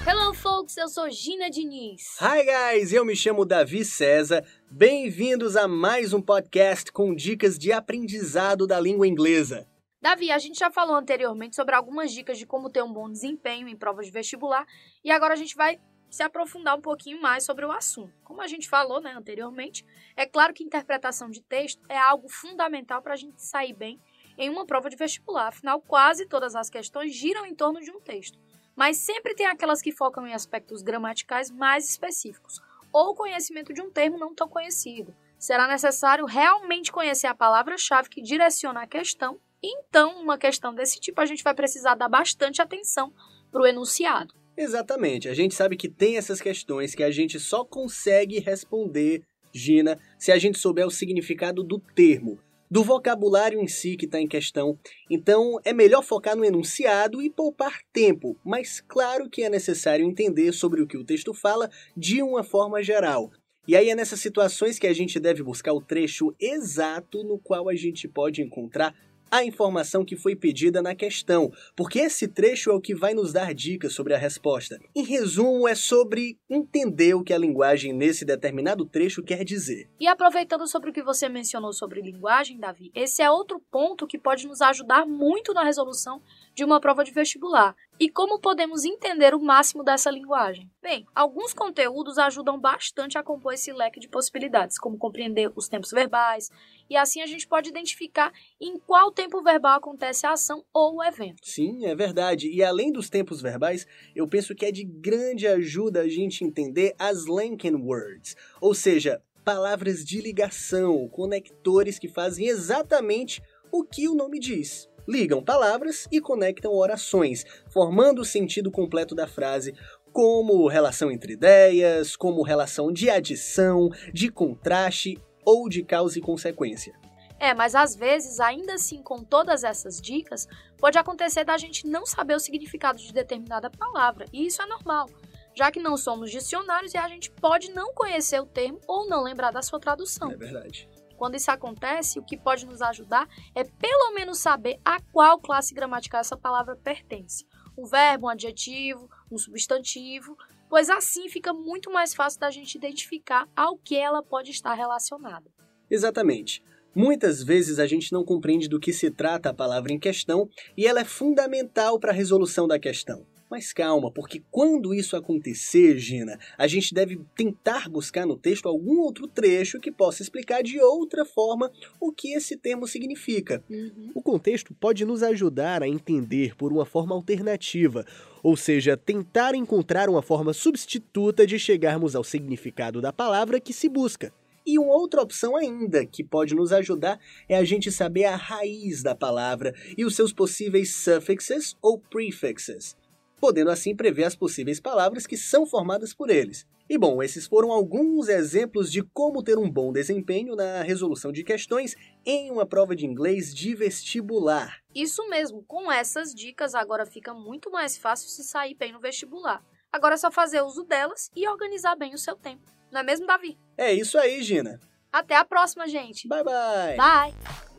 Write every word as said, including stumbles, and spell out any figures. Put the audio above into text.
Hello folks, eu sou Gina Diniz. Hi guys, eu me chamo Davi César. Bem-vindos a mais um podcast com dicas de aprendizado da língua inglesa. Davi, a gente já falou anteriormente sobre algumas dicas de como ter um bom desempenho em provas de vestibular e agora a gente vai se aprofundar um pouquinho mais sobre o assunto. Como a gente falou, né, anteriormente, é claro que interpretação de texto é algo fundamental para a gente sair bem em uma prova de vestibular, afinal quase todas as questões giram em torno de um texto. Mas sempre tem aquelas que focam em aspectos gramaticais mais específicos, ou conhecimento de um termo não tão conhecido. Será necessário realmente conhecer a palavra-chave que direciona a questão, e então, uma questão desse tipo, a gente vai precisar dar bastante atenção para o enunciado. Exatamente, a gente sabe que tem essas questões que a gente só consegue responder, Gina, se a gente souber o significado do termo, do vocabulário em si que está em questão. Então, é melhor focar no enunciado e poupar tempo, mas claro que é necessário entender sobre o que o texto fala de uma forma geral. E aí é nessas situações que a gente deve buscar o trecho exato no qual a gente pode encontrar a informação que foi pedida na questão, porque esse trecho é o que vai nos dar dicas sobre a resposta. Em resumo, é sobre entender o que a linguagem nesse determinado trecho quer dizer. E aproveitando sobre o que você mencionou sobre linguagem, Davi, esse é outro ponto que pode nos ajudar muito na resolução de uma prova de vestibular. E como podemos entender o máximo dessa linguagem? Bem, alguns conteúdos ajudam bastante a compor esse leque de possibilidades, como compreender os tempos verbais, e assim a gente pode identificar em qual tempo verbal acontece a ação ou o evento. Sim, é verdade. E além dos tempos verbais, eu penso que é de grande ajuda a gente entender as linking words, ou seja, palavras de ligação, conectores que fazem exatamente o que o nome diz. Ligam palavras e conectam orações, formando o sentido completo da frase, como relação entre ideias, como relação de adição, de contraste ou de causa e consequência. É, mas às vezes, ainda assim, com todas essas dicas, pode acontecer da gente não saber o significado de determinada palavra, e isso é normal, já que não somos dicionários e a gente pode não conhecer o termo ou não lembrar da sua tradução. É verdade. Quando isso acontece, o que pode nos ajudar é pelo menos saber a qual classe gramatical essa palavra pertence. Um verbo, um adjetivo, um substantivo, pois assim fica muito mais fácil da gente identificar ao que ela pode estar relacionada. Exatamente. Muitas vezes a gente não compreende do que se trata a palavra em questão e ela é fundamental para a resolução da questão. Mas calma, porque quando isso acontecer, Gina, a gente deve tentar buscar no texto algum outro trecho que possa explicar de outra forma o que esse termo significa. Uhum. O contexto pode nos ajudar a entender por uma forma alternativa, ou seja, tentar encontrar uma forma substituta de chegarmos ao significado da palavra que se busca. E uma outra opção ainda que pode nos ajudar é a gente saber a raiz da palavra e os seus possíveis suffixes ou prefixes, podendo assim prever as possíveis palavras que são formadas por eles. E bom, esses foram alguns exemplos de como ter um bom desempenho na resolução de questões em uma prova de inglês de vestibular. Isso mesmo, com essas dicas agora fica muito mais fácil se sair bem no vestibular. Agora é só fazer uso delas e organizar bem o seu tempo. Não é mesmo, Davi? É isso aí, Gina. Até a próxima, gente. Bye, bye. Bye.